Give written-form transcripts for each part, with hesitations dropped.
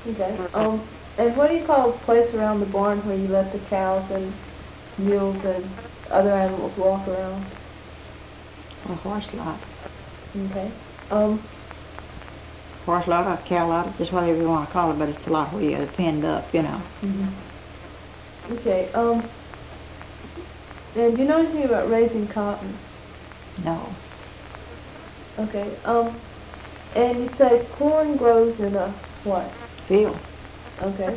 Okay. And what do you call a place around the barn where you let the cows and mules and other animals walk around? A horse lot. Okay. Um, Horse lot or cow lot, just whatever you want to call it, but it's a lot where you're pinned up, you know. Okay. And do you know anything about raising cotton? No. Okay. And you say corn grows in a what? Field. Okay.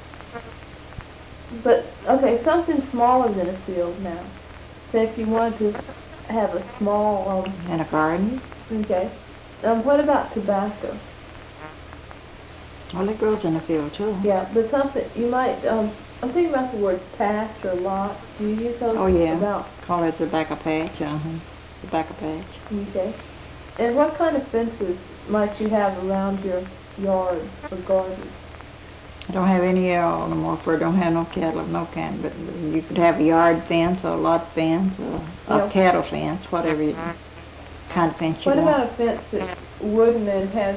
But, okay, something smaller than a field now. Say if you wanted to have a small, In a garden. okay. What about tobacco? Well, it grows in a field too. Yeah, but something, you might, I'm thinking about the word patch or lot. Do you use those? Oh yeah. About? Call it tobacco patch. Tobacco patch. Okay. And what kind of fences might you have around your yard or garden? I don't have any no more, for I don't have no cattle of no kind, but you could have a yard fence or a lot fence or a cattle fence, whatever kind of fence you want. want. What about a fence that's wooden and has,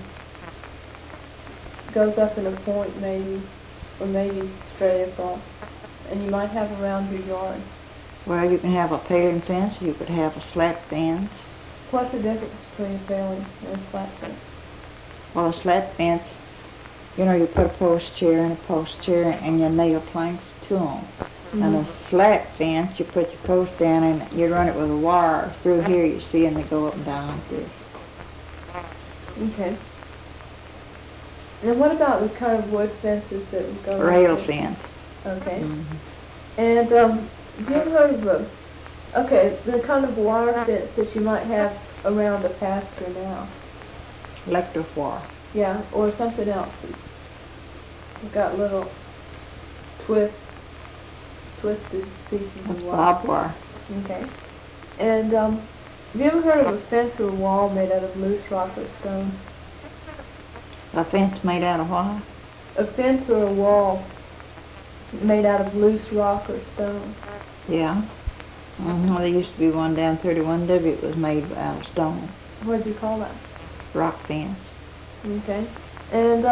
goes up in a point maybe, or maybe straight across, and you might have around your yard? Well, you can have a paling fence, you could have a slat fence. What's the difference between a paling and a slat fence? Well, a slat fence, you know, you put a post chair and a post chair and you nail planks to them. And a slat fence, you put your post down and you run it with a wire through here, you see, and they go up and down like this. Okay. And what about the kind of wood fences that would go? Rail fence. Okay. And have you ever heard of the kind of wire fence that you might have around a pasture now? Electric wire. Yeah, or something else. It's got little twisted pieces of wire. Barbed wire. Okay. And have you ever heard of a fence or a wall made out of loose rock or stone? A fence made out of what? A fence or a wall made out of loose rock or stone. Yeah. There used to be one down 31W. It was made out of stone. What did you call that? Rock fence. Okay. And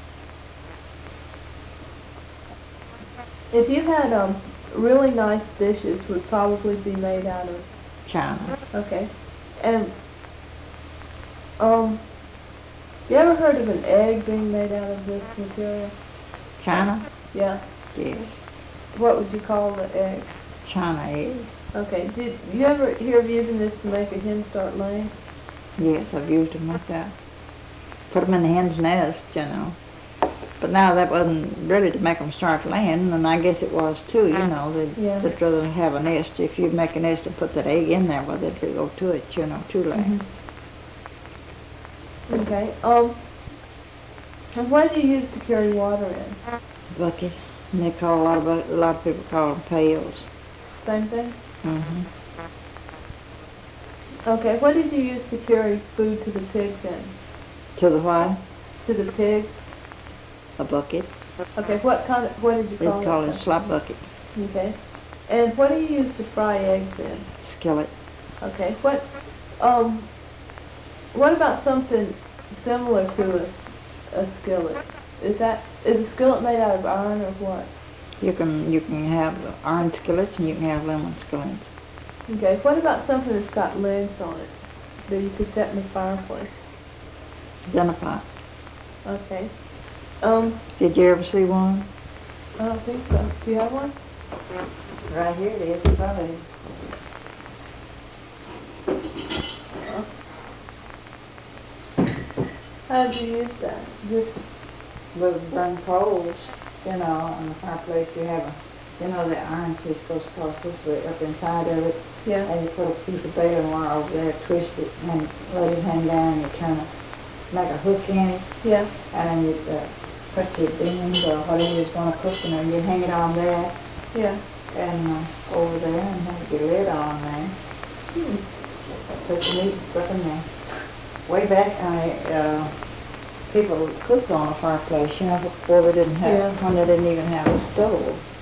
if you had really nice dishes, would probably be made out of China. Okay. And you ever heard of an egg being made out of this material? China? Yeah. Yes. What would you call the egg? China egg. Okay. Did you ever hear of using this to make a hen start laying? Yes, I've used them myself. Put them in the hen's nest, you know. But now that wasn't really to make them start laying, and I guess it was too, you know. They'd rather have a nest. If you make a nest and put that egg in there, well, they'd go to it, you know, to lay. Okay. And what do you use to carry water in? Bucket. And they call a lot of people call them pails. Same thing? Okay. What did you use to carry food to the pigs in? To the what? To the pigs? A bucket. Okay. What did you call it? They call it a slop bucket. Okay. And what do you use to fry eggs in? Skillet. Okay. What about something similar to a skillet? Is a skillet made out of iron or what? You can have iron skillets and you can have lemon skillets. Okay. What about something that's got legs on it that you could set in the fireplace? Dinner pot. Okay. Did you ever see one? I don't think so. Do you have one? Right here it is, probably. How do you use that? Just With burn coals, you know, on the fireplace you have the iron piece goes across this way, up inside of it. Yeah. And you put a piece of baling wire over there, twist it, and let it hang down, and you turn it, make a hook in it. Yeah. And then you put your beans or whatever you're going to cook, and you hang it on there. Yeah. And over there, and have your lid on there. Put your meat and stuff in there. Way back, people cooked on a fireplace, you know, before they didn't have, when they didn't even have a stove.